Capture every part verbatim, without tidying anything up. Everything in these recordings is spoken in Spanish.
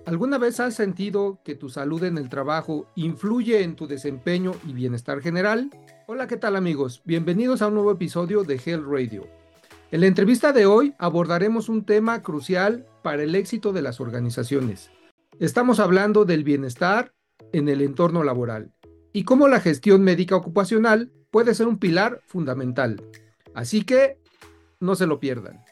¿Alguna vez has sentido que tu salud en el trabajo influye en tu desempeño y bienestar general? Hola, ¿qué tal amigos? Bienvenidos a un nuevo episodio de Health Radio. En la entrevista de hoy abordaremos un tema crucial para el éxito de las organizaciones. Estamos hablando del bienestar en el entorno laboral y cómo la gestión médica ocupacional puede ser un pilar fundamental. Así que no se lo pierdan.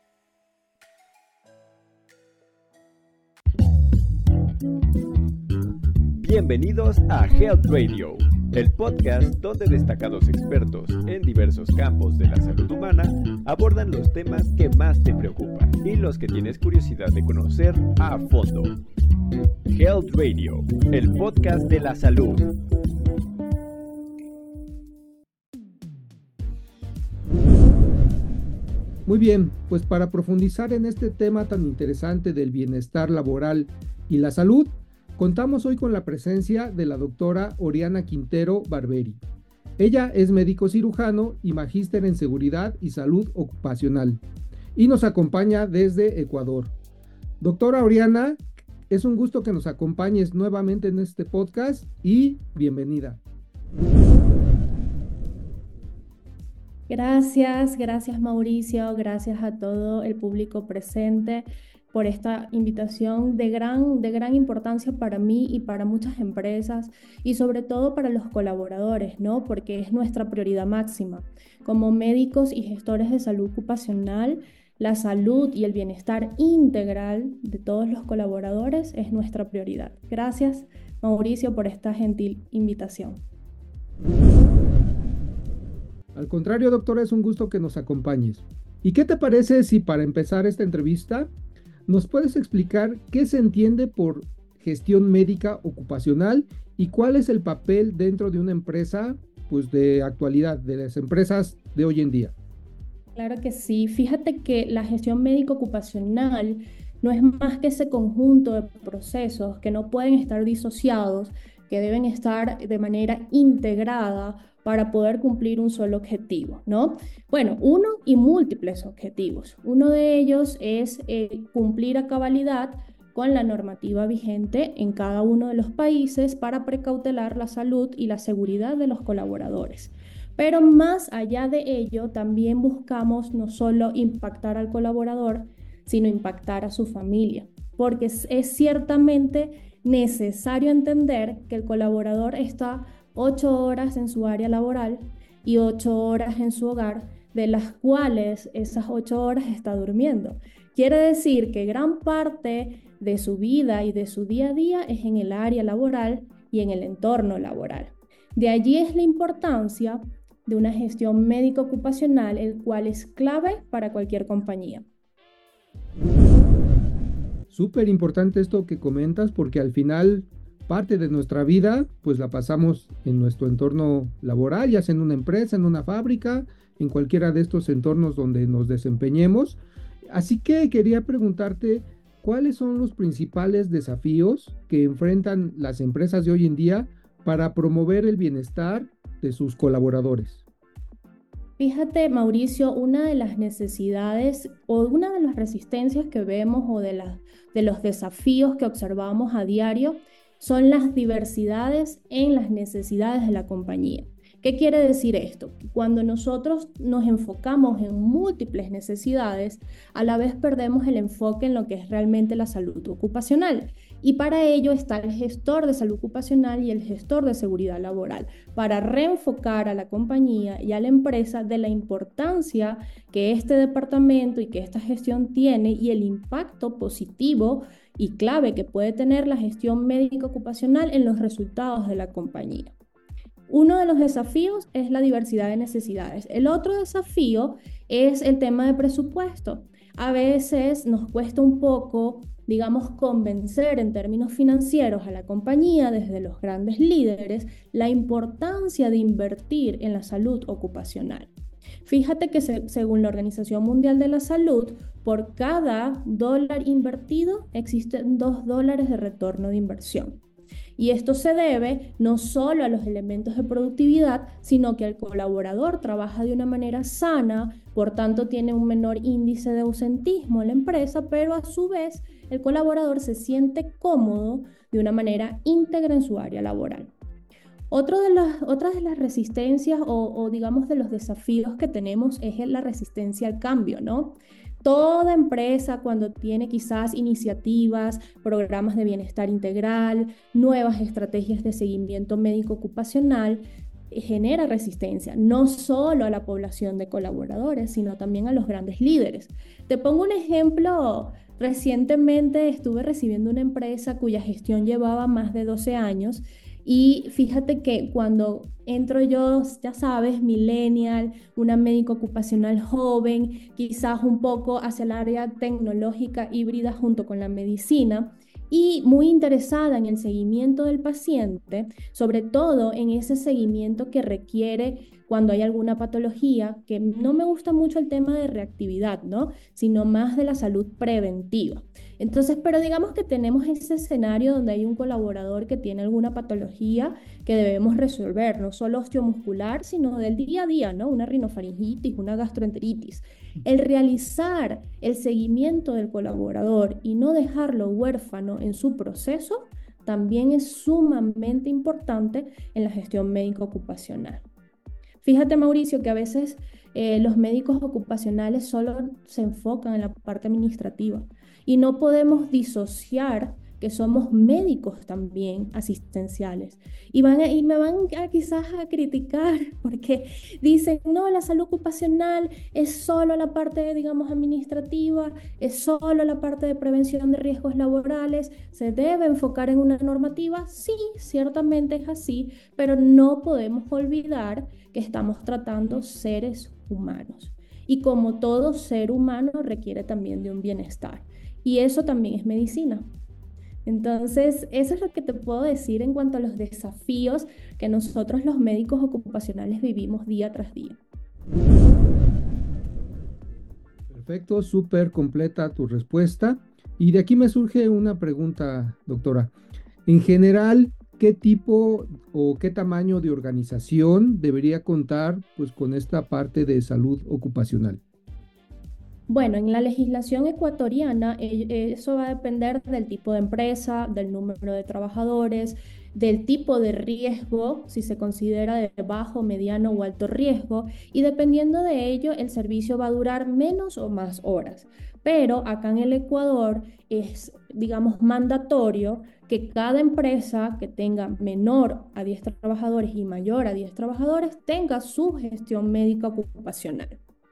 Bienvenidos a Health Radio, el podcast donde destacados expertos en diversos campos de la salud humana abordan los temas que más te preocupan y los que tienes curiosidad de conocer a fondo. Health Radio, el podcast de la salud. Muy bien, pues para profundizar en este tema tan interesante del bienestar laboral y la salud, contamos hoy con la presencia de la doctora Oriana Quintero Barberi. Ella es médico cirujano y magíster en seguridad y salud ocupacional y nos acompaña desde Ecuador. Doctora Oriana, es un gusto que nos acompañes nuevamente en este podcast y bienvenida. Gracias, gracias Mauricio, gracias a todo el público presente por esta invitación de gran, de gran importancia para mí y para muchas empresas y sobre todo para los colaboradores, ¿no? Porque es nuestra prioridad máxima. Como médicos y gestores de salud ocupacional, la salud y el bienestar integral de todos los colaboradores es nuestra prioridad. Gracias Mauricio por esta gentil invitación. Al contrario, doctora, es un gusto que nos acompañes. ¿Y qué te parece si para empezar esta entrevista nos puedes explicar qué se entiende por gestión médica ocupacional y cuál es el papel dentro de una empresa, pues de actualidad, de las empresas de hoy en día? Claro que sí. Fíjate que la gestión médica ocupacional no es más que ese conjunto de procesos que no pueden estar disociados, que deben estar de manera integrada para poder cumplir un solo objetivo, ¿no? Bueno, uno y múltiples objetivos. Uno de ellos es eh, cumplir a cabalidad con la normativa vigente en cada uno de los países para precautelar la salud y la seguridad de los colaboradores. Pero más allá de ello, también buscamos no solo impactar al colaborador, sino impactar a su familia, porque es, es ciertamente necesario entender que el colaborador está ocho horas en su área laboral y ocho horas en su hogar, de las cuales esas ocho horas está durmiendo. Quiere decir que gran parte de su vida y de su día a día es en el área laboral y en el entorno laboral. De allí es la importancia de una gestión médico ocupacional, el cual es clave para cualquier compañía. Súper importante esto que comentas porque al final parte de nuestra vida pues la pasamos en nuestro entorno laboral, ya sea en una empresa, en una fábrica, en cualquiera de estos entornos donde nos desempeñemos. Así que quería preguntarte, ¿cuáles son los principales desafíos que enfrentan las empresas de hoy en día para promover el bienestar de sus colaboradores? Fíjate, Mauricio, una de las necesidades o una de las resistencias que vemos o de, la, de los desafíos que observamos a diario son las diversidades en las necesidades de la compañía. ¿Qué quiere decir esto? Cuando nosotros nos enfocamos en múltiples necesidades, a la vez perdemos el enfoque en lo que es realmente la salud ocupacional. Y para ello está el gestor de salud ocupacional y el gestor de seguridad laboral, para reenfocar a la compañía y a la empresa de la importancia que este departamento y que esta gestión tiene y el impacto positivo y clave que puede tener la gestión médica ocupacional en los resultados de la compañía. Uno de los desafíos es la diversidad de necesidades. El otro desafío es el tema de presupuesto. A veces nos cuesta un poco, digamos, convencer en términos financieros a la compañía desde los grandes líderes la importancia de invertir en la salud ocupacional. Fíjate que se, según la Organización Mundial de la Salud, por cada dólar invertido existen dos dólares de retorno de inversión. Y esto se debe no solo a los elementos de productividad, sino que el colaborador trabaja de una manera sana, por tanto tiene un menor índice de ausentismo en la empresa, pero a su vez el colaborador se siente cómodo de una manera íntegra en su área laboral. Otro de las, otras de las resistencias o, o digamos de los desafíos que tenemos es la resistencia al cambio, ¿no? Toda empresa cuando tiene quizás iniciativas, programas de bienestar integral, nuevas estrategias de seguimiento médico ocupacional, genera resistencia, no solo a la población de colaboradores, sino también a los grandes líderes. Te pongo un ejemplo. Recientemente estuve recibiendo una empresa cuya gestión llevaba más de doce años y fíjate que cuando entro yo, ya sabes, millennial, una médico ocupacional joven, quizás un poco hacia el área tecnológica híbrida junto con la medicina, y muy interesada en el seguimiento del paciente, sobre todo en ese seguimiento que requiere cuando hay alguna patología, que no me gusta mucho el tema de reactividad, ¿no? Sino más de la salud preventiva. Entonces, pero digamos que tenemos ese escenario donde hay un colaborador que tiene alguna patología que debemos resolver, no solo osteomuscular, sino del día a día, ¿no? Una rinofaringitis, una gastroenteritis. El realizar el seguimiento del colaborador y no dejarlo huérfano en su proceso también es sumamente importante en la gestión médico ocupacional. Fíjate, Mauricio, que a veces eh, los médicos ocupacionales solo se enfocan en la parte administrativa y no podemos disociar que somos médicos también asistenciales. Y, van a, y me van a, quizás a criticar porque dicen, no, la salud ocupacional es solo la parte, digamos, administrativa, es solo la parte de prevención de riesgos laborales, se debe enfocar en una normativa. Sí, ciertamente es así, pero no podemos olvidar que estamos tratando seres humanos. Y como todo ser humano requiere también de un bienestar. Y eso también es medicina. Entonces, eso es lo que te puedo decir en cuanto a los desafíos que nosotros los médicos ocupacionales vivimos día tras día. Perfecto, súper completa tu respuesta. Y de aquí me surge una pregunta, doctora. En general, ¿qué tipo o qué tamaño de organización debería contar pues, con esta parte de salud ocupacional? Bueno, en la legislación ecuatoriana eso va a depender del tipo de empresa, del número de trabajadores, del tipo de riesgo, si se considera de bajo, mediano o alto riesgo, y dependiendo de ello el servicio va a durar menos o más horas. Pero acá en el Ecuador es, digamos, mandatorio que cada empresa que tenga menor a diez trabajadores y mayor a diez trabajadores tenga su gestión médica ocupacional.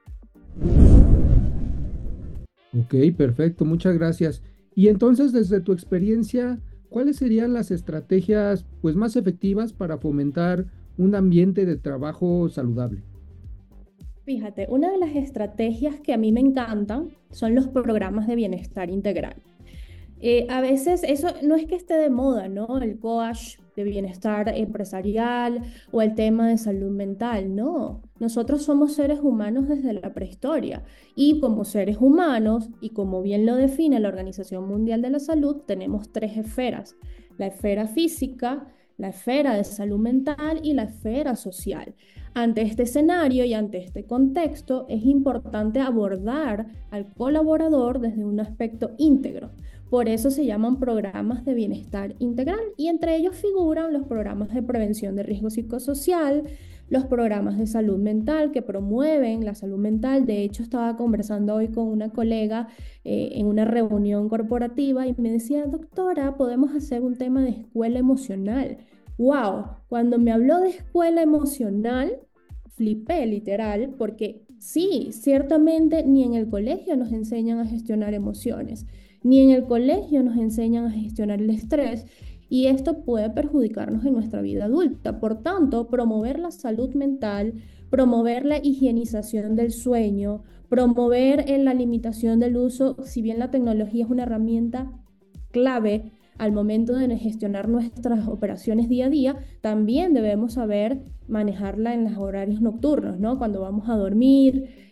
Ok, perfecto, muchas gracias. Y entonces, desde tu experiencia, ¿cuáles serían las estrategias pues, más efectivas para fomentar un ambiente de trabajo saludable? Fíjate, una de las estrategias que a mí me encantan son los programas de bienestar integral. Eh, a veces eso no es que esté de moda, ¿no? El coach de bienestar empresarial o el tema de salud mental, no. Nosotros somos seres humanos desde la prehistoria y como seres humanos, y como bien lo define la Organización Mundial de la Salud, tenemos tres esferas: la esfera física, la esfera de salud mental y la esfera social. Ante este escenario y ante este contexto, es importante abordar al colaborador desde un aspecto íntegro. Por eso se llaman programas de bienestar integral y entre ellos figuran los programas de prevención de riesgo psicosocial, los programas de salud mental que promueven la salud mental. De hecho, estaba conversando hoy con una colega eh, en una reunión corporativa y me decía, doctora, podemos hacer un tema de escuela emocional. ¡Wow! Cuando me habló de escuela emocional, flipé literal, porque sí, ciertamente ni en el colegio nos enseñan a gestionar emociones, ni en el colegio nos enseñan a gestionar el estrés, y esto puede perjudicarnos en nuestra vida adulta. Por tanto, promover la salud mental, promover la higienización del sueño, promover en la limitación del uso, si bien la tecnología es una herramienta clave al momento de gestionar nuestras operaciones día a día, también debemos saber manejarla en los horarios nocturnos, ¿no? Cuando vamos a dormir,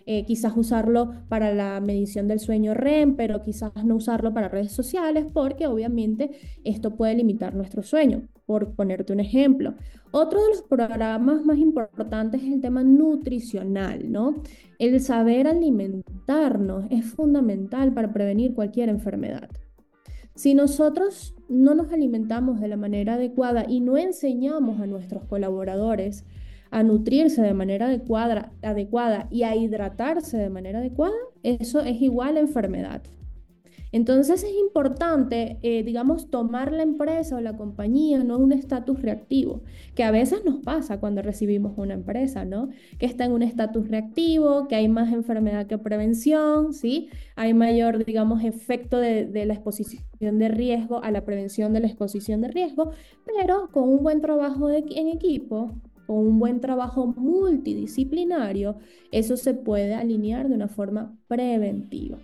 eh, quizás usarlo para la medición del sueño R E M, pero quizás no usarlo para redes sociales, porque obviamente esto puede limitar nuestro sueño, por ponerte un ejemplo. Otro de los programas más importantes es el tema nutricional, ¿no? El saber alimentarnos es fundamental para prevenir cualquier enfermedad. Si nosotros no nos alimentamos de la manera adecuada y no enseñamos a nuestros colaboradores a nutrirse de manera adecuada, adecuada y a hidratarse de manera adecuada, eso es igual a enfermedad. Entonces es importante, eh, digamos, tomar la empresa o la compañía, no un estatus reactivo, que a veces nos pasa cuando recibimos una empresa, ¿no? Que está en un estatus reactivo, que hay más enfermedad que prevención, ¿sí? Hay mayor, digamos, efecto de, de la exposición de riesgo a la prevención de la exposición de riesgo, pero con un buen trabajo de, en equipo, con un buen trabajo multidisciplinario, eso se puede alinear de una forma preventiva.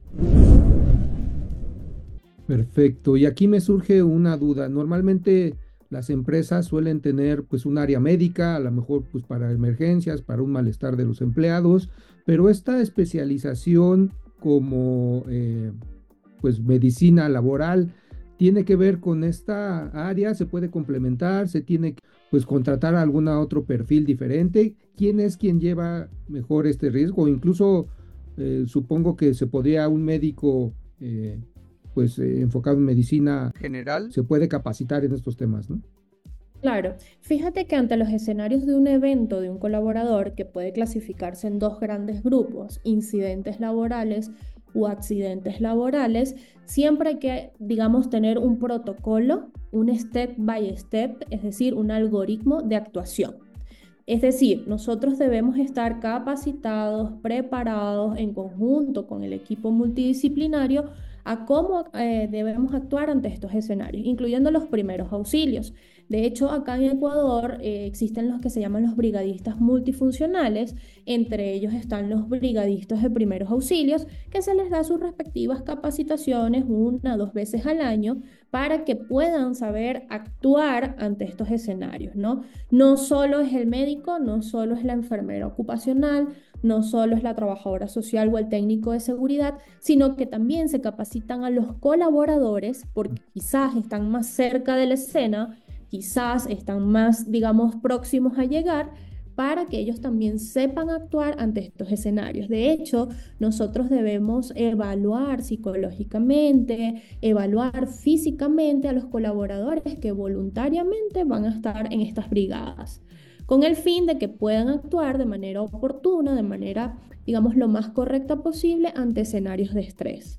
Perfecto. Y aquí me surge una duda. Normalmente las empresas suelen tener pues un área médica, a lo mejor pues para emergencias, para un malestar de los empleados, pero esta especialización como eh, pues medicina laboral tiene que ver con esta área, se puede complementar, se tiene que pues contratar a algún otro perfil diferente. ¿Quién es quien lleva mejor este riesgo? Incluso eh, supongo que se podría un médico eh, pues eh, enfocado en medicina general, se puede capacitar en estos temas, ¿no? Claro, fíjate que ante los escenarios de un evento de un colaborador que puede clasificarse en dos grandes grupos, incidentes laborales o accidentes laborales, siempre hay que, digamos, tener un protocolo, un step by step, es decir, un algoritmo de actuación. Es decir, nosotros debemos estar capacitados, preparados en conjunto con el equipo multidisciplinario a cómo eh, debemos actuar ante estos escenarios, incluyendo los primeros auxilios. De hecho, acá en Ecuador eh, existen los que se llaman los brigadistas multifuncionales, entre ellos están los brigadistas de primeros auxilios, que se les da sus respectivas capacitaciones una o dos veces al año para que puedan saber actuar ante estos escenarios, ¿no? No solo es el médico, no solo es la enfermera ocupacional, no solo es la trabajadora social o el técnico de seguridad, sino que también se capacitan a los colaboradores porque quizás están más cerca de la escena, quizás están más, digamos, próximos a llegar, para que ellos también sepan actuar ante estos escenarios. De hecho, nosotros debemos evaluar psicológicamente, evaluar físicamente a los colaboradores que voluntariamente van a estar en estas brigadas, con el fin de que puedan actuar de manera oportuna, de manera, digamos, lo más correcta posible ante escenarios de estrés.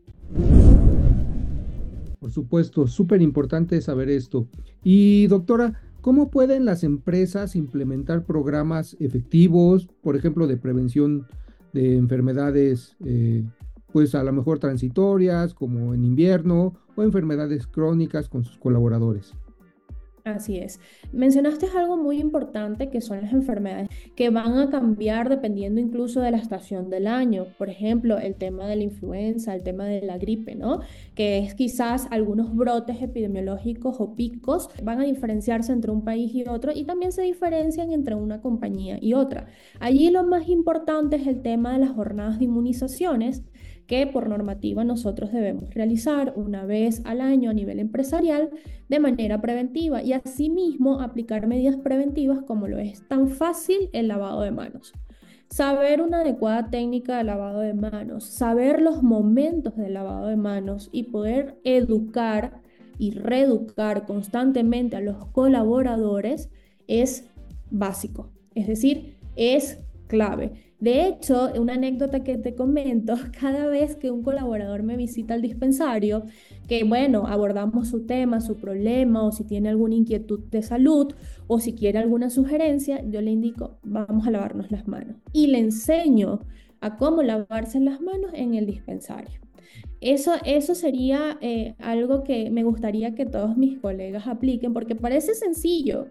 Por supuesto, súper importante saber esto. Y doctora, ¿cómo pueden las empresas implementar programas efectivos, por ejemplo, de prevención de enfermedades, eh, pues a lo mejor transitorias, como en invierno, o enfermedades crónicas con sus colaboradores? Así es. Mencionaste algo muy importante que son las enfermedades que van a cambiar dependiendo incluso de la estación del año. Por ejemplo, el tema de la influenza, el tema de la gripe, ¿no? Que es quizás algunos brotes epidemiológicos o picos van a diferenciarse entre un país y otro y también se diferencian entre una compañía y otra. Allí lo más importante es el tema de las jornadas de inmunizaciones que por normativa nosotros debemos realizar una vez al año a nivel empresarial de manera preventiva y asimismo aplicar medidas preventivas como lo es tan fácil el lavado de manos. Saber una adecuada técnica de lavado de manos, saber los momentos del lavado de manos y poder educar y reeducar constantemente a los colaboradores es básico, es decir, es clave. De hecho, una anécdota que te comento, cada vez que un colaborador me visita al dispensario, que bueno, abordamos su tema, su problema, o si tiene alguna inquietud de salud, o si quiere alguna sugerencia, yo le indico, vamos a lavarnos las manos. Y le enseño a cómo lavarse las manos en el dispensario. Eso, eso sería eh, algo que me gustaría que todos mis colegas apliquen, porque parece sencillo,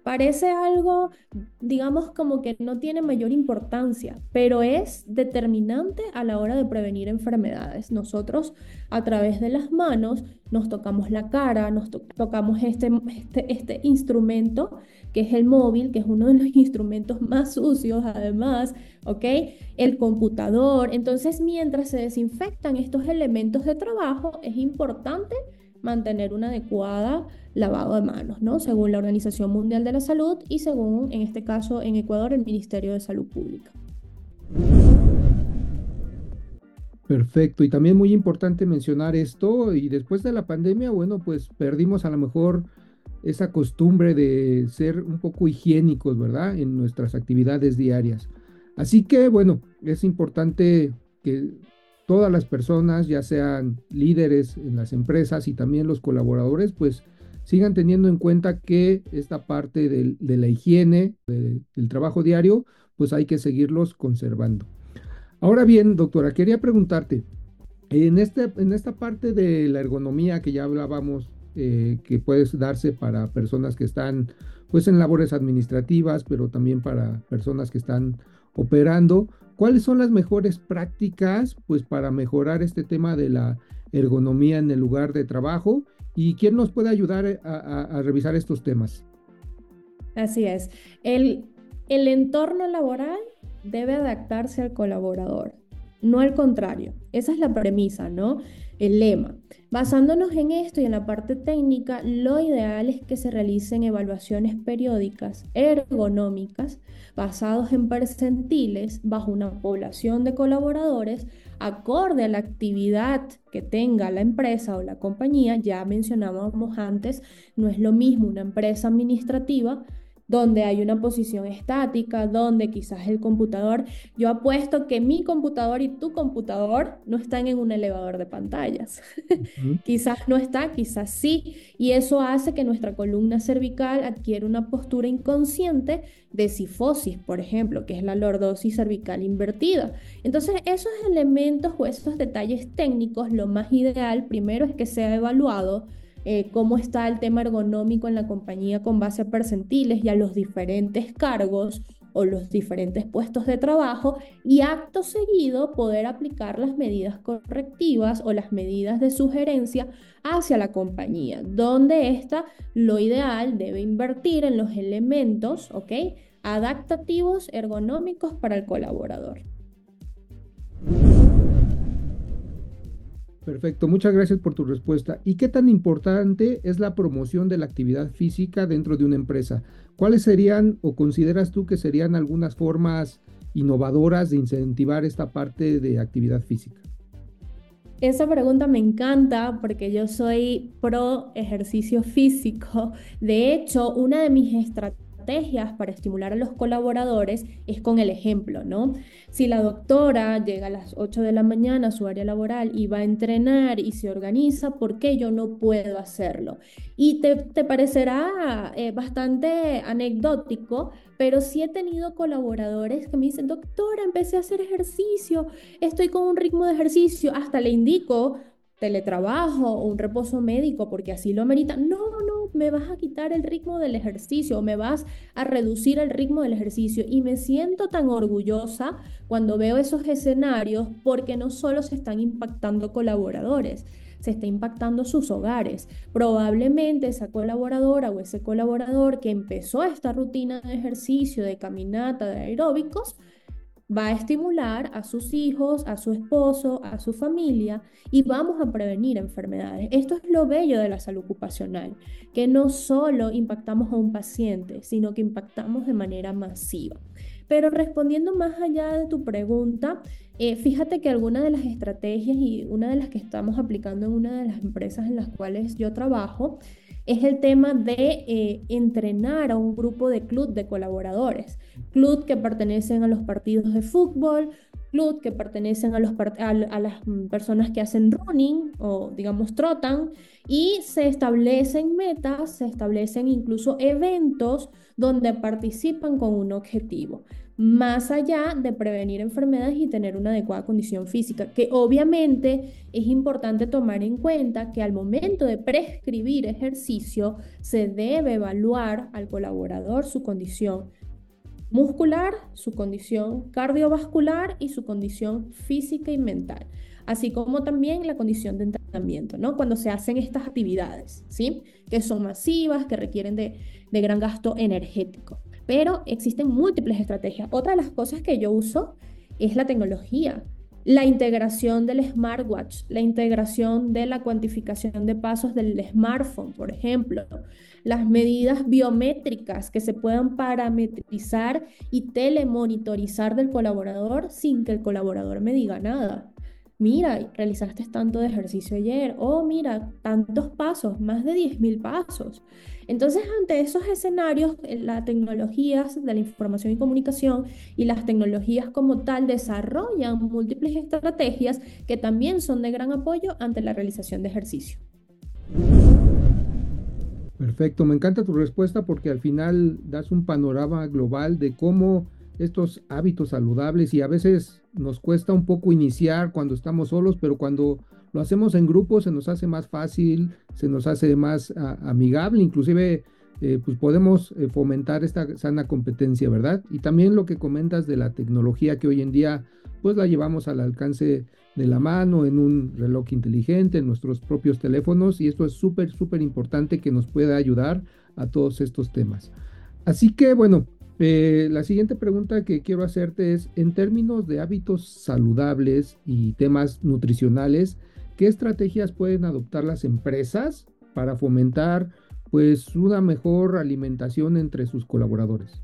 Parece algo, digamos, como que no tiene mayor importancia, pero es determinante a la hora de prevenir enfermedades. Nosotros, a través de las manos, nos tocamos la cara, nos to- tocamos este, este, este instrumento, que es el móvil, que es uno de los instrumentos más sucios, además, ¿ok? El computador. Entonces, mientras se desinfectan estos elementos de trabajo, es importante mantener una adecuada lavado de manos, ¿no? Según la Organización Mundial de la Salud y según, en este caso, en Ecuador, el Ministerio de Salud Pública. Perfecto, y también muy importante mencionar esto, y después de la pandemia, bueno, pues perdimos a lo mejor esa costumbre de ser un poco higiénicos, ¿verdad? En nuestras actividades diarias. Así que, bueno, es importante que todas las personas, ya sean líderes en las empresas y también los colaboradores, pues sigan teniendo en cuenta que esta parte del- de la higiene, de- del trabajo diario, pues hay que seguirlos conservando. Ahora bien, doctora, quería preguntarte, en este, en esta parte de la ergonomía que ya hablábamos, eh, que puede darse para personas que están pues en labores administrativas, pero también para personas que están operando, ¿cuáles son las mejores prácticas pues para mejorar este tema de la ergonomía en el lugar de trabajo? ¿Y quién nos puede ayudar a, a- a revisar estos temas? Así es. El, el entorno laboral debe adaptarse al colaborador, no al contrario. Esa es la premisa, ¿no? El lema. Basándonos en esto y en la parte técnica, lo ideal es que se realicen evaluaciones periódicas ergonómicas basados en percentiles bajo una población de colaboradores acorde a la actividad que tenga la empresa o la compañía. Ya mencionábamos antes, no es lo mismo una empresa administrativa donde hay una posición estática, donde quizás el computador, yo apuesto que mi computador y tu computador no están en un elevador de pantallas. Ujú. Quizás no está, quizás sí, y eso hace que nuestra columna cervical adquiera una postura inconsciente de cifosis, por ejemplo, que es la lordosis cervical invertida. Entonces, esos elementos o esos detalles técnicos, lo más ideal primero es que sea evaluado eh, cómo está el tema ergonómico en la compañía con base a percentiles y a los diferentes cargos o los diferentes puestos de trabajo y acto seguido poder aplicar las medidas correctivas o las medidas de sugerencia hacia la compañía, donde ésta lo ideal debe invertir en los elementos, ¿ok? Adaptativos ergonómicos para el colaborador. Perfecto, muchas gracias por tu respuesta. ¿Y qué tan importante es la promoción de la actividad física dentro de una empresa? ¿Cuáles serían o consideras tú que serían algunas formas innovadoras de incentivar esta parte de actividad física? Esa pregunta me encanta porque yo soy pro ejercicio físico. De hecho, una de mis estrategias para estimular a los colaboradores es con el ejemplo, ¿no? Si la doctora llega a las ocho de la mañana a su área laboral y va a entrenar y se organiza, ¿por qué yo no puedo hacerlo? Y te, te parecerá eh, bastante anecdótico, pero sí he tenido colaboradores que me dicen, doctora, empecé a hacer ejercicio, estoy con un ritmo de ejercicio, hasta le indico teletrabajo o un reposo médico porque así lo amerita. No, no, me vas a quitar el ritmo del ejercicio o me vas a reducir el ritmo del ejercicio. Y me siento tan orgullosa cuando veo esos escenarios porque no solo se están impactando colaboradores, se está impactando sus hogares. Probablemente esa colaboradora o ese colaborador que empezó esta rutina de ejercicio, de caminata, de aeróbicos, va a estimular a sus hijos, a su esposo, a su familia y vamos a prevenir enfermedades. Esto es lo bello de la salud ocupacional, que no solo impactamos a un paciente, sino que impactamos de manera masiva. Pero respondiendo más allá de tu pregunta, eh, fíjate que algunas de las estrategias y una de las que estamos aplicando en una de las empresas en las cuales yo trabajo es el tema de eh, entrenar a un grupo de club de colaboradores, club que pertenecen a los partidos de fútbol, club que pertenecen a, los part- a, a las mm, personas que hacen running o digamos trotan y se establecen metas, se establecen incluso eventos donde participan con un objetivo. más allá de prevenir enfermedades y tener una adecuada condición física, que obviamente es importante tomar en cuenta que al momento de prescribir ejercicio se debe evaluar al colaborador su condición muscular, su condición cardiovascular y su condición física y mental, así como también la condición de entrenamiento, ¿no? Cuando se hacen estas actividades, ¿sí? Que son masivas, que requieren de, de gran gasto energético. Pero existen múltiples estrategias. Otra de las cosas que yo uso es la tecnología, la integración del smartwatch, la integración de la cuantificación de pasos del smartphone, por ejemplo, las medidas biométricas que se puedan parametrizar y telemonitorizar del colaborador sin que el colaborador me diga nada. Mira, realizaste tanto de ejercicio ayer, oh, mira, tantos pasos, más de diez mil pasos. Entonces, ante esos escenarios, las tecnologías de la información y comunicación y las tecnologías como tal desarrollan múltiples estrategias que también son de gran apoyo ante la realización de ejercicio. Perfecto, me encanta tu respuesta porque al final das un panorama global de cómo estos hábitos saludables, y a veces nos cuesta un poco iniciar cuando estamos solos, pero cuando lo hacemos en grupo se nos hace más fácil, se nos hace más a, amigable, inclusive eh, pues podemos eh, fomentar esta sana competencia, ¿verdad? Y también lo que comentas de la tecnología que hoy en día pues la llevamos al alcance de la mano en un reloj inteligente, en nuestros propios teléfonos, y esto es súper, súper importante que nos pueda ayudar a todos estos temas. Así que bueno, Eh, la siguiente pregunta que quiero hacerte es, en términos de hábitos saludables y temas nutricionales, ¿qué estrategias pueden adoptar las empresas para fomentar pues una mejor alimentación entre sus colaboradores?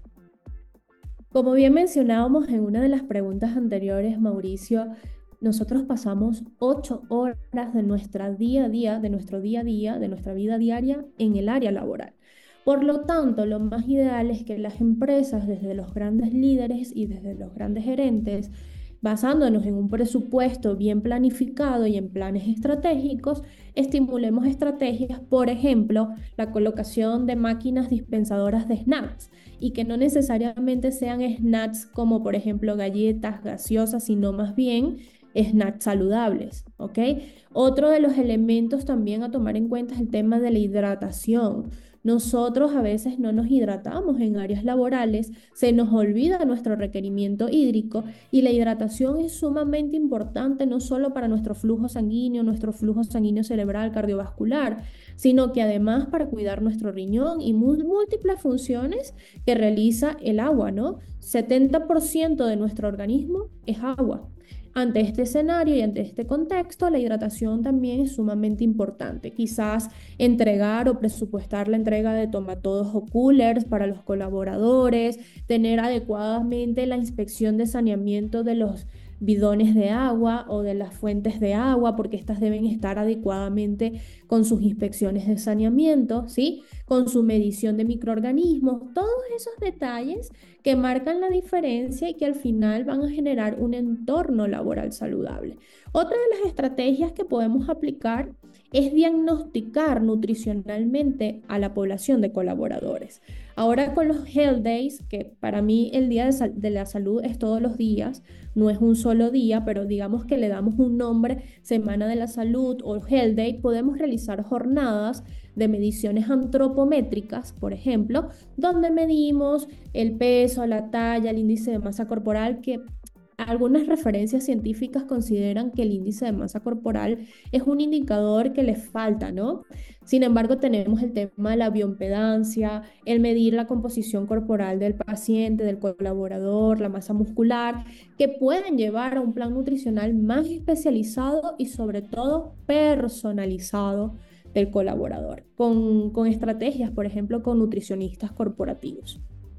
Como bien mencionábamos en una de las preguntas anteriores, Mauricio, nosotros pasamos ocho horas de nuestra día a día, de nuestro día a día, de nuestra vida diaria en el área laboral. Por lo tanto, lo más ideal es que las empresas, desde los grandes líderes y desde los grandes gerentes, basándonos en un presupuesto bien planificado y en planes estratégicos, estimulemos estrategias, por ejemplo, la colocación de máquinas dispensadoras de snacks, y que no necesariamente sean snacks como, por ejemplo, galletas, gaseosas, sino más bien snacks saludables, ¿ok? Otro de los elementos también a tomar en cuenta es el tema de la hidratación. Nosotros a veces no nos hidratamos en áreas laborales, se nos olvida nuestro requerimiento hídrico, y la hidratación es sumamente importante no solo para nuestro flujo sanguíneo, nuestro flujo sanguíneo cerebral, cardiovascular, sino que además para cuidar nuestro riñón y múltiples funciones que realiza el agua, ¿no? setenta por ciento de nuestro organismo es agua. Ante este escenario y ante este contexto, la hidratación también es sumamente importante. Quizás entregar o presupuestar la entrega de tomatodos o coolers para los colaboradores, tener adecuadamente la inspección de saneamiento de los bidones de agua o de las fuentes de agua, porque estas deben estar adecuadamente con sus inspecciones de saneamiento, ¿sí? Con su medición de microorganismos, todos esos detalles que marcan la diferencia y que al final van a generar un entorno laboral saludable. Otra de las estrategias que podemos aplicar es diagnosticar nutricionalmente a la población de colaboradores. Ahora con los Health Days, que para mí el Día de, Sal- de la Salud es todos los días, no es un solo día, pero digamos que le damos un nombre, Semana de la Salud o Health Day, podemos realizar jornadas de mediciones antropométricas, por ejemplo, donde medimos el peso, la talla, el índice de masa corporal, que algunas referencias científicas consideran que el índice de masa corporal es un indicador que les falta, ¿no? Sin embargo, tenemos el tema de la bioimpedancia, el medir la composición corporal del paciente, del colaborador, la masa muscular, que pueden llevar a un plan nutricional más especializado y sobre todo personalizado del colaborador, con, con estrategias, por ejemplo, con nutricionistas corporativos.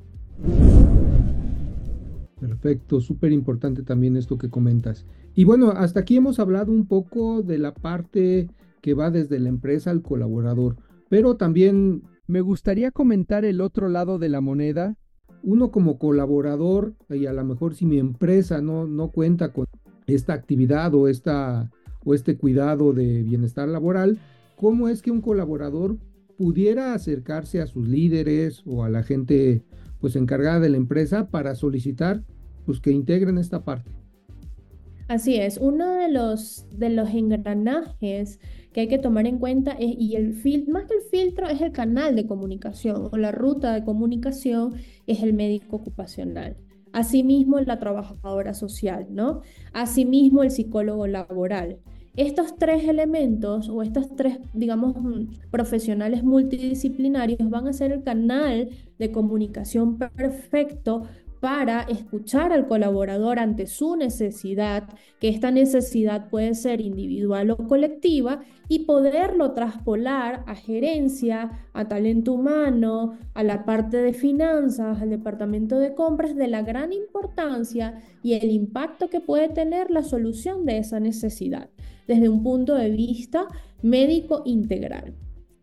Perfecto, súper importante también esto que comentas. Y bueno, hasta aquí hemos hablado un poco de la parte que va desde la empresa al colaborador, pero también me gustaría comentar el otro lado de la moneda. Uno como colaborador, y a lo mejor si mi empresa no, no cuenta con esta actividad o, esta, o este cuidado de bienestar laboral, ¿cómo es que un colaborador pudiera acercarse a sus líderes o a la gente pues encargada de la empresa para solicitar pues que integren esta parte. Así es, uno de los, de los engranajes que hay que tomar en cuenta es, y el fil- más que el filtro es el canal de comunicación o la ruta de comunicación es el médico ocupacional. Asimismo, la trabajadora social, ¿no? Asimismo, el psicólogo laboral. Estos tres elementos o estos tres, digamos, mm, profesionales multidisciplinarios van a ser el canal de comunicación perfecto para escuchar al colaborador ante su necesidad, que esta necesidad puede ser individual o colectiva, y poderlo traspolar a gerencia, a talento humano, a la parte de finanzas, al departamento de compras, de la gran importancia y el impacto que puede tener la solución de esa necesidad desde un punto de vista médico integral.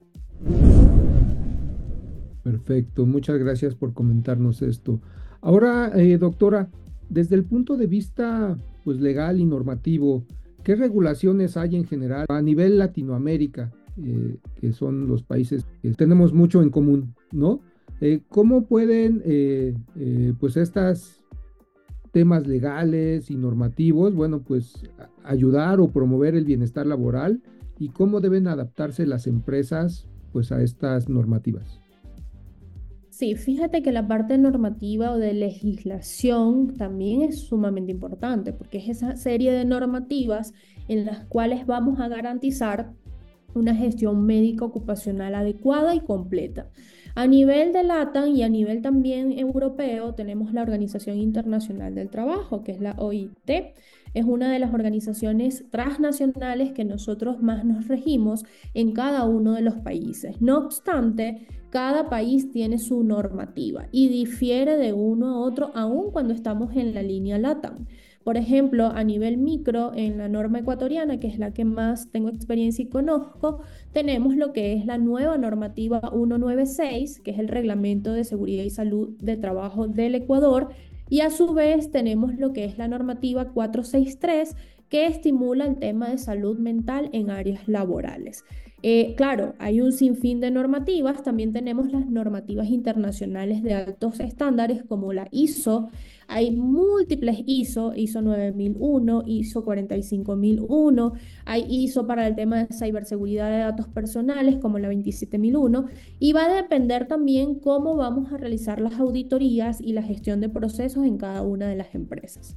Perfecto, muchas gracias por comentarnos esto. Ahora, eh, doctora, desde el punto de vista pues, legal y normativo, ¿qué regulaciones hay en general a nivel Latinoamérica, eh, que son los países que tenemos mucho en común, ¿no? Eh, ¿Cómo pueden eh, eh, pues estos temas legales y normativos, bueno, pues ayudar o promover el bienestar laboral y cómo deben adaptarse las empresas pues a estas normativas? Sí, fíjate que la parte normativa o de legislación también es sumamente importante porque es esa serie de normativas en las cuales vamos a garantizar una gestión médica ocupacional adecuada y completa. A nivel de LATAM y a nivel también europeo tenemos la Organización Internacional del Trabajo, que es la O I T. Es una de las organizaciones transnacionales que nosotros más nos regimos en cada uno de los países. No obstante, cada país tiene su normativa y difiere de uno a otro, aun cuando estamos en la línea LATAM. Por ejemplo, a nivel micro, en la norma ecuatoriana, que es la que más tengo experiencia y conozco, tenemos lo que es la nueva normativa ciento noventa y seis, que es el Reglamento de Seguridad y Salud de Trabajo del Ecuador, y a su vez tenemos lo que es la normativa cuatrocientos sesenta y tres, que estimula el tema de salud mental en áreas laborales. Eh, claro, hay un sinfín de normativas, también tenemos las normativas internacionales de altos estándares como la I S O. Hay múltiples I S O, I S O nueve mil uno, I S O cuarenta y cinco mil uno, hay I S O para el tema de ciberseguridad de datos personales como la veintisiete mil uno, y va a depender también cómo vamos a realizar las auditorías y la gestión de procesos en cada una de las empresas.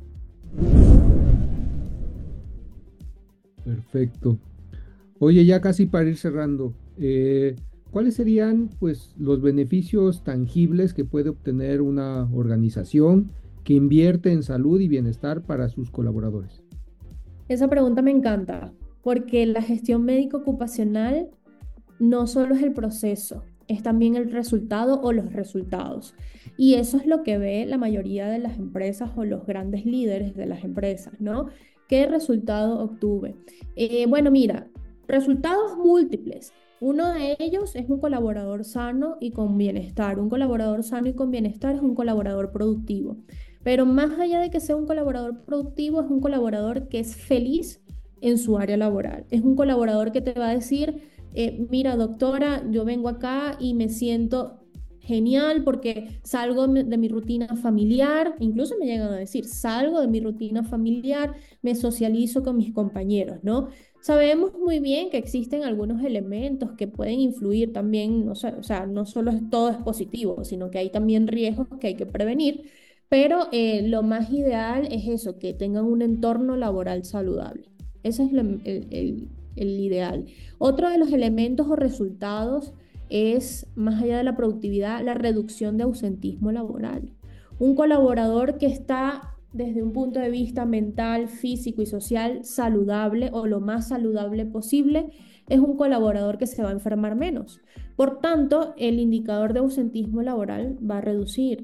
Perfecto. Oye, ya casi para ir cerrando, eh, ¿cuáles serían pues los beneficios tangibles que puede obtener una organización que invierte en salud y bienestar para sus colaboradores? Esa pregunta me encanta, porque la gestión médico ocupacional no solo es el proceso, es también el resultado o los resultados. Y eso es lo que ve la mayoría de las empresas o los grandes líderes de las empresas, ¿no? ¿Qué resultado obtuve? Eh, bueno, mira, resultados múltiples. Uno de ellos es un colaborador sano y con bienestar. Un colaborador sano y con bienestar es un colaborador productivo. Pero más allá de que sea un colaborador productivo, es un colaborador que es feliz en su área laboral. Es un colaborador que te va a decir, eh, mira, doctora, yo vengo acá y me siento genial porque salgo de mi rutina familiar, incluso me llegan a decir, salgo de mi rutina familiar, me socializo con mis compañeros, ¿no? Sabemos muy bien que existen algunos elementos que pueden influir también, no sé, o sea, no solo es, todo es positivo, sino que hay también riesgos que hay que prevenir, pero eh, lo más ideal es eso, que tengan un entorno laboral saludable. Ese es el, el, el, el ideal. Otro de los elementos o resultados es, más allá de la productividad, la reducción de ausentismo laboral. Un colaborador que está desde un punto de vista mental, físico y social saludable o lo más saludable posible, es un colaborador que se va a enfermar menos. Por tanto, el indicador de ausentismo laboral va a reducir.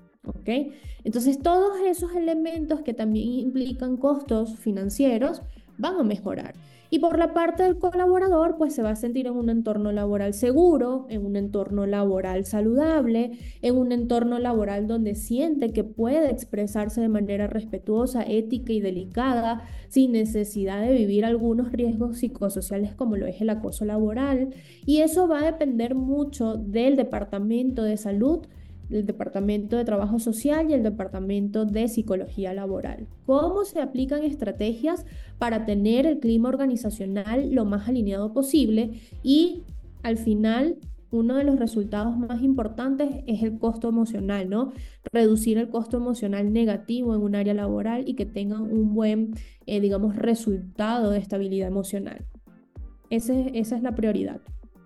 ¿Ok? Entonces, todos esos elementos que también implican costos financieros van a mejorar. Y por la parte del colaborador, pues se va a sentir en un entorno laboral seguro, en un entorno laboral saludable, en un entorno laboral donde siente que puede expresarse de manera respetuosa, ética y delicada, sin necesidad de vivir algunos riesgos psicosociales como lo es el acoso laboral. Y eso va a depender mucho del departamento de salud, el Departamento de Trabajo Social y el Departamento de Psicología Laboral. ¿Cómo se aplican estrategias para tener el clima organizacional lo más alineado posible? Y al final, uno de los resultados más importantes es el costo emocional, ¿no? Reducir el costo emocional negativo en un área laboral y que tengan un buen, eh, digamos, resultado de estabilidad emocional. Ese, esa es la prioridad.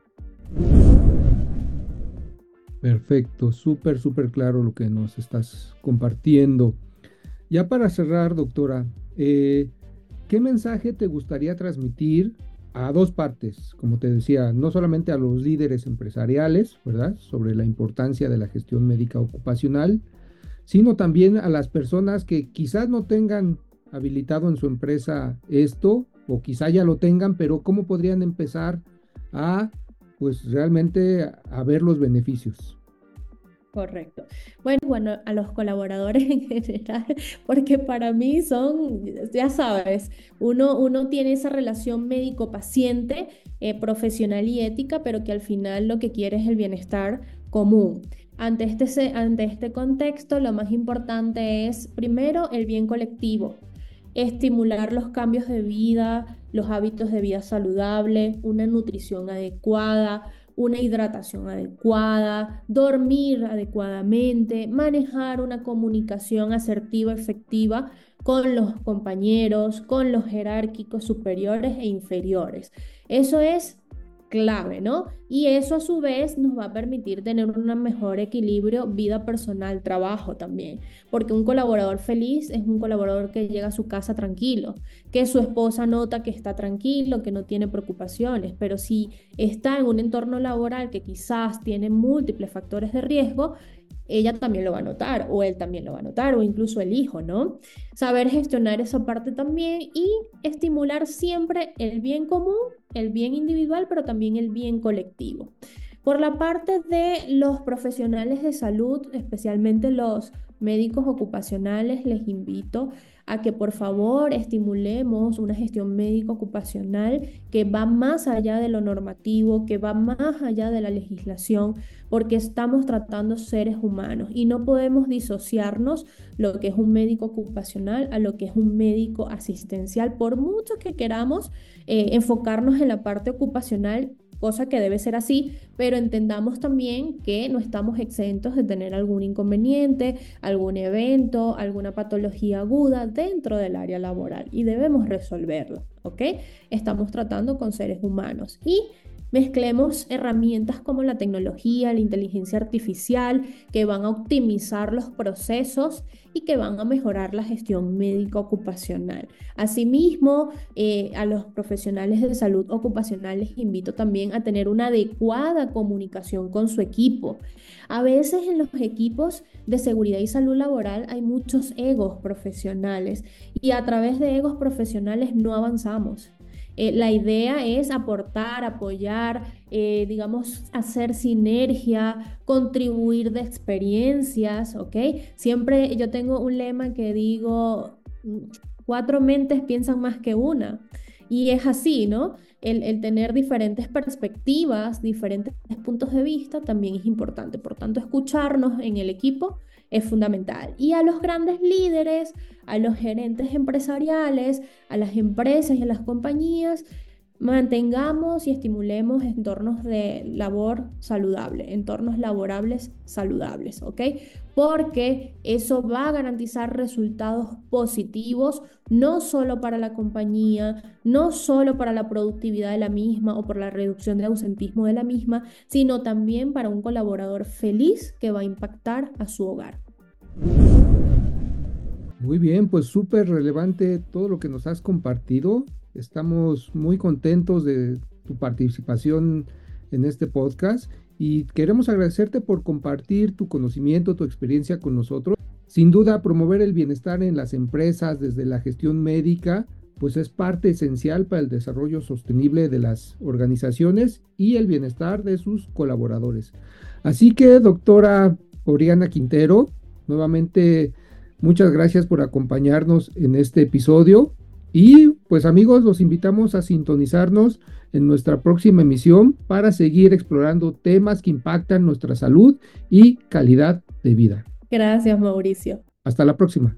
Perfecto, súper, súper claro lo que nos estás compartiendo. Ya para cerrar, doctora, eh, ¿qué mensaje te gustaría transmitir a dos partes? Como te decía, no solamente a los líderes empresariales, ¿verdad? Sobre la importancia de la gestión médica ocupacional, sino también a las personas que quizás no tengan habilitado en su empresa esto, o quizá ya lo tengan, pero ¿cómo podrían empezar a pues realmente a ver los beneficios? Correcto. Bueno, bueno, a los colaboradores en general, porque para mí son, ya sabes, uno, uno tiene esa relación médico-paciente, eh, profesional y ética, pero que al final lo que quiere es el bienestar común. Ante este, ante este contexto, lo más importante es, primero, el bien colectivo. Estimular los cambios de vida, los hábitos de vida saludable, una nutrición adecuada, una hidratación adecuada, dormir adecuadamente, manejar una comunicación asertiva, efectiva con los compañeros, con los jerárquicos superiores e inferiores. Eso es clave, ¿no? Y eso a su vez nos va a permitir tener un mejor equilibrio vida personal, trabajo también, porque un colaborador feliz es un colaborador que llega a su casa tranquilo, que su esposa nota que está tranquilo, que no tiene preocupaciones, pero si está en un entorno laboral que quizás tiene múltiples factores de riesgo, ella también lo va a notar, o él también lo va a notar, o incluso el hijo, ¿no? Saber gestionar esa parte también y estimular siempre el bien común, el bien individual, pero también el bien colectivo. Por la parte de los profesionales de salud, especialmente los médicos ocupacionales, les invito a que por favor estimulemos una gestión médico-ocupacional que va más allá de lo normativo, que va más allá de la legislación, porque estamos tratando seres humanos y no podemos disociarnos lo que es un médico ocupacional a lo que es un médico asistencial, por mucho que queramos eh, enfocarnos en la parte ocupacional, cosa que debe ser así, pero entendamos también que no estamos exentos de tener algún inconveniente, algún evento, alguna patología aguda dentro del área laboral y debemos resolverlo, ¿ok? Estamos tratando con seres humanos y mezclemos herramientas como la tecnología, la inteligencia artificial, que van a optimizar los procesos y que van a mejorar la gestión médica ocupacional. Asimismo, eh, a los profesionales de salud ocupacional les invito también a tener una adecuada comunicación con su equipo. A veces en los equipos de seguridad y salud laboral hay muchos egos profesionales y a través de egos profesionales no avanzamos. Eh, la idea es aportar, apoyar, eh, digamos, hacer sinergia, contribuir de experiencias, ¿ok? Siempre yo tengo un lema que digo, cuatro mentes piensan más que una. Y es así, ¿no? El, el tener diferentes perspectivas, diferentes puntos de vista también es importante. Por tanto, escucharnos en el equipo es fundamental. Y a los grandes líderes, a los gerentes empresariales, a las empresas y a las compañías, mantengamos y estimulemos entornos de labor saludable, entornos laborables saludables, ¿ok? Porque eso va a garantizar resultados positivos, no solo para la compañía, no solo para la productividad de la misma o por la reducción de ausentismo de la misma, sino también para un colaborador feliz que va a impactar a su hogar. Muy bien, pues súper relevante todo lo que nos has compartido. Estamos muy contentos de tu participación en este podcast y queremos agradecerte por compartir tu conocimiento, tu experiencia con nosotros. Sin duda, promover el bienestar en las empresas desde la gestión médica pues es parte esencial para el desarrollo sostenible de las organizaciones y el bienestar de sus colaboradores. Así que, doctora Oriana Quintero, nuevamente muchas gracias por acompañarnos en este episodio y pues amigos, los invitamos a sintonizarnos en nuestra próxima emisión para seguir explorando temas que impactan nuestra salud y calidad de vida. Gracias, Mauricio. Hasta la próxima.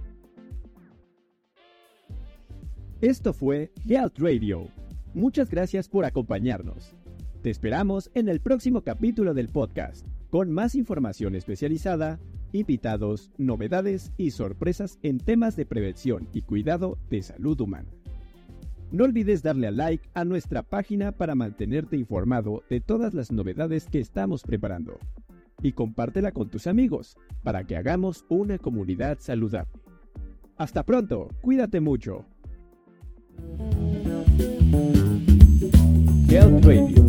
Esto fue Health Radio. Muchas gracias por acompañarnos. Te esperamos en el próximo capítulo del podcast, con más información especializada, invitados, novedades y sorpresas en temas de prevención y cuidado de salud humana. No olvides darle a like a nuestra página para mantenerte informado de todas las novedades que estamos preparando. Y compártela con tus amigos para que hagamos una comunidad saludable. Hasta pronto, cuídate mucho. Health Radio.